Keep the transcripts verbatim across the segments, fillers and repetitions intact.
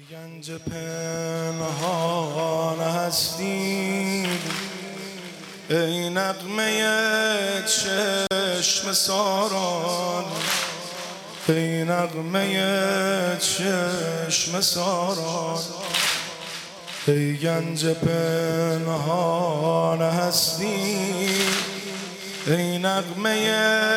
گنج پنهان هستی، ای نغمه چشم ساران، ای نغمه چشم ساران، ای گنج پنهان هستی، ای نغمه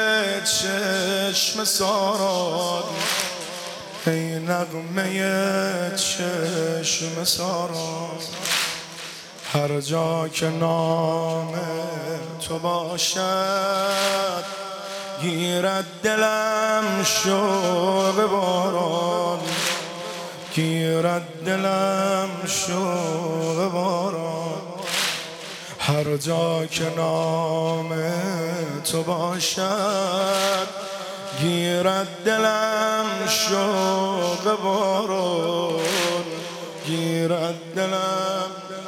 چشم ساران، ای نغمه چشم ساران. هر جا که نام تو باشد گیرد دلم شوق باران، گیرد دلم شوق باران. هر جا که نام تو باشد گیرد دلم شوق باران، گیرد دلم.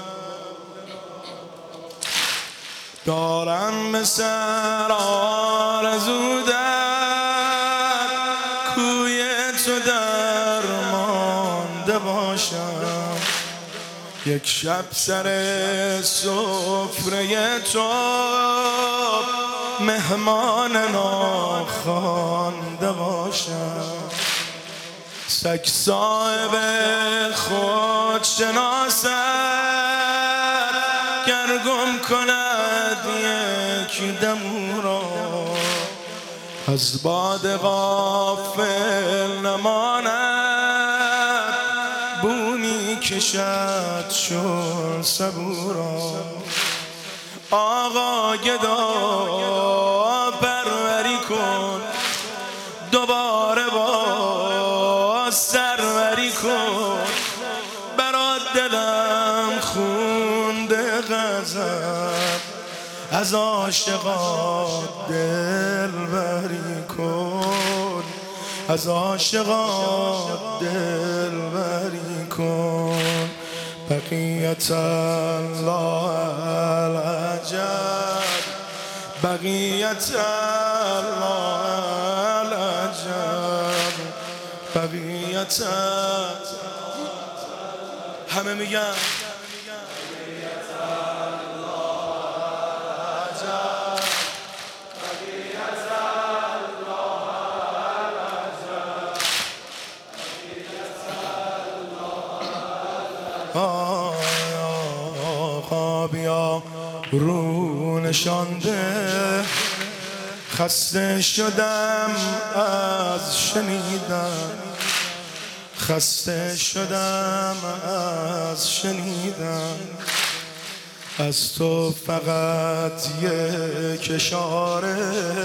دارم به سر آرزو در کوی تو درمانده باشم، یک شب سر سفره تو مهمان ناخوانده باشم. سگ صاحب خود شناست گر گم کند یک دم او را، از باد غافل نماند بومی کشد چون صبورا. آقا گدا پروری کن دوباره با سروری کن، برات دلم خونده غضب از عاشقات دلبری کن، از عاشقات دلبری کن. بقیت الله العجب، بقیت الله العجب، بقیت. همه میگن آقا بیا رو نشانده، خسته شدم از شنیدن، خسته شدم از شنیدن. از تو فقط یک اشاره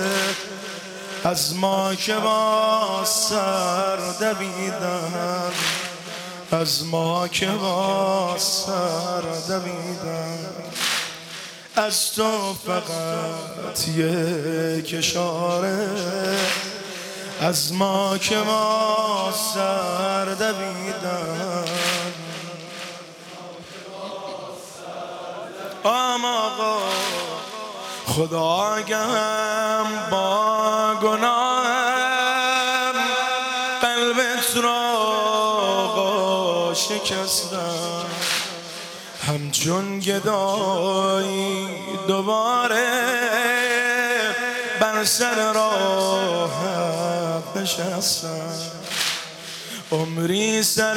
از ما که با سر دویدن، از ما که با سر دویدن. از تو فقط یک اشاره از ما که با سر دویدن. آم آقا خدا آگهم با گناهم، قلبت را آقا شکستم، همچون گدایی دوباره بر سر راهت نشستم. عمری سر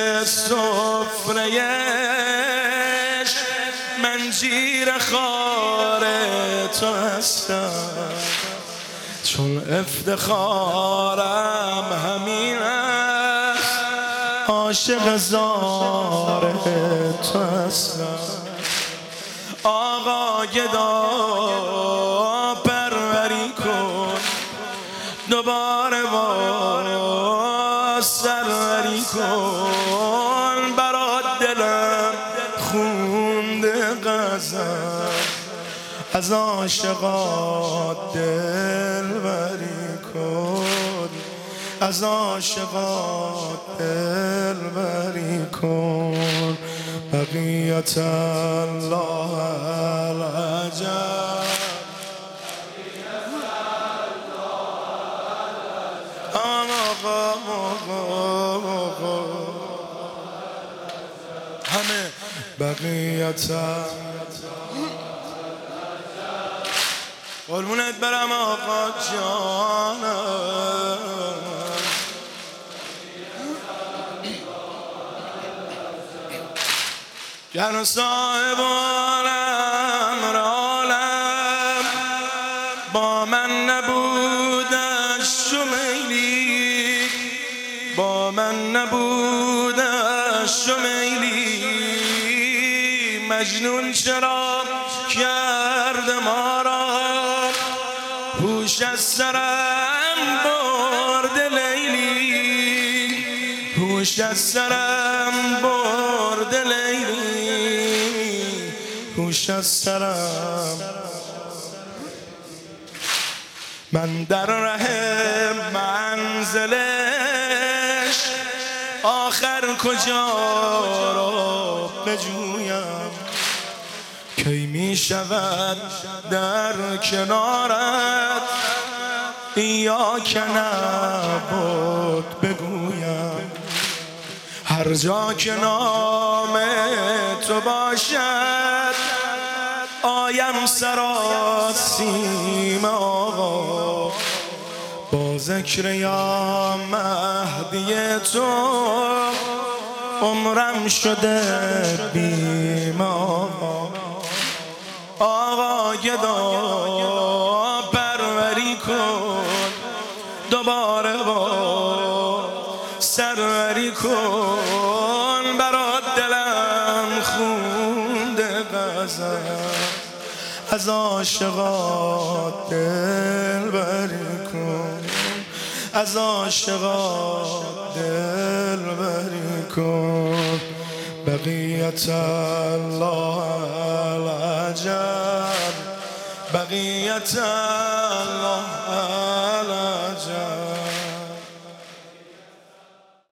سفره منجیر خار تو هستم، چون افتخارم همین است عاشق زار تو هستم. آقا گدا پروری کن دوباره با سروری کن، برات دلم خونده غضب از عاشقات دلبری کن، از عاشقات دلبری کن. بقیت الله العجب، آقا همه بقیت قربونت برم آقا جانم گر صاحب عالم عالم با من نبودش شمیلی با من نبودش شمیلی مجنون چرا کرد ما را هوش از سرم برد لیلی هوش از سرم برد لیلی هوش از سرم من در ره منزلش آخر کجا را بجویم کی می شود در کنارت یا که نبود بگویم هر جا که نام تو باشد آیم سراسیم آقا با ذکر یا مهدی تو عمرم شده بیم آقا آقا گدا پروری کن دوباره با سروری کن برات دلم خونده غزل از عاشقات دل بری کن از عاشقات دل بری کن بقیت الله العجب بقیت الله